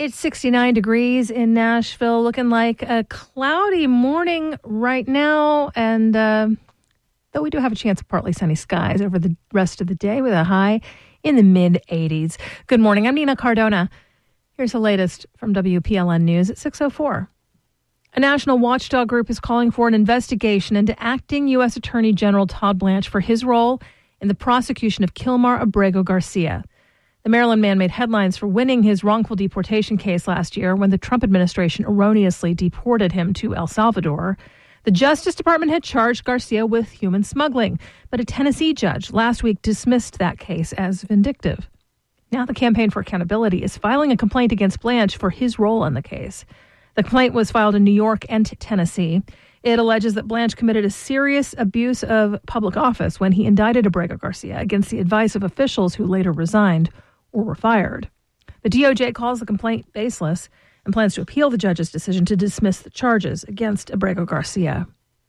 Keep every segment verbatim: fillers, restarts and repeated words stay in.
It's sixty-nine degrees in Nashville, looking like a cloudy morning right now. And uh, though we do have a chance of partly sunny skies over the rest of the day with a high in the mid eighties. Good morning. I'm Nina Cardona. Here's the latest from W P L N News at six oh four. A national watchdog group is calling for an investigation into acting U S Attorney General Todd Blanche for his role in the prosecution of Kilmar Abrego Garcia. The Maryland man made headlines for winning his wrongful deportation case last year when the Trump administration erroneously deported him to El Salvador. The Justice Department had charged Garcia with human smuggling, but a Tennessee judge last week dismissed that case as vindictive. Now the Campaign for Accountability is filing a complaint against Blanche for his role in the case. The complaint was filed in New York and Tennessee. It alleges that Blanche committed a serious abuse of public office when he indicted Abrego Garcia against the advice of officials who later resigned or were fired. The D O J calls the complaint baseless and plans to appeal the judge's decision to dismiss the charges against Abrego Garcia.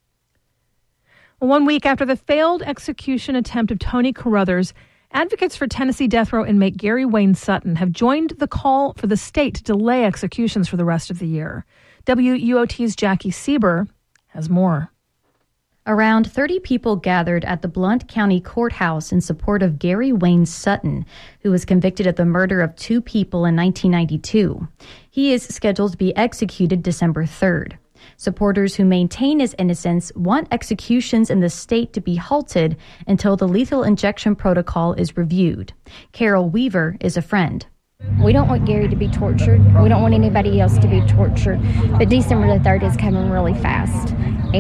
Well, one week after the failed execution attempt of Tony Carruthers, advocates for Tennessee death row inmate Gary Wayne Sutton have joined the call for the state to delay executions for the rest of the year. W U O T's Jackie Sieber has more. Around thirty people gathered at the Blount County Courthouse in support of Gary Wayne Sutton, who was convicted of the murder of two people in nineteen ninety-two. He is scheduled to be executed December third. Supporters who maintain his innocence want executions in the state to be halted until the lethal injection protocol is reviewed. Carol Weaver is a friend. We don't want Gary to be tortured. We don't want anybody else to be tortured. But December the third is coming really fast.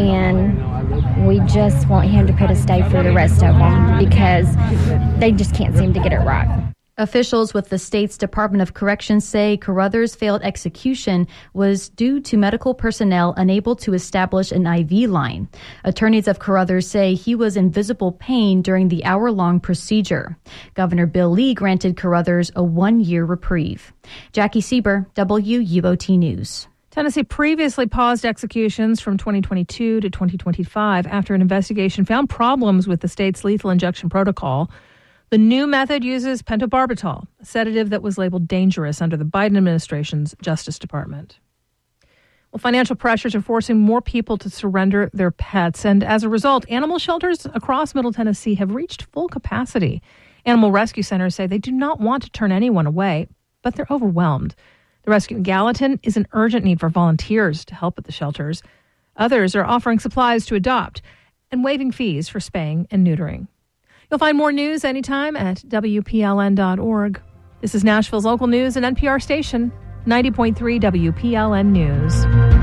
And we just want him to put a stay for the rest of them because they just can't seem to get it right. Officials with the state's Department of Corrections say Carruthers' failed execution was due to medical personnel unable to establish an I V line. Attorneys of Carruthers say he was in visible pain during the hour-long procedure. Governor Bill Lee granted Carruthers a one-year reprieve. Jackie Sieber, W U O T News. Tennessee previously paused executions from twenty twenty-two to twenty twenty-five after an investigation found problems with the state's lethal injection protocol. The new method uses pentobarbital, a sedative that was labeled dangerous under the Biden administration's Justice Department. Well, financial pressures are forcing more people to surrender their pets, and as a result, animal shelters across Middle Tennessee have reached full capacity. Animal rescue centers say they do not want to turn anyone away, but they're overwhelmed. The rescue in Gallatin is an urgent need for volunteers to help at the shelters. Others are offering supplies to adopt and waiving fees for spaying and neutering. You'll find more news anytime at W P L N dot org. This is Nashville's local news and N P R station, ninety point three W P L N News.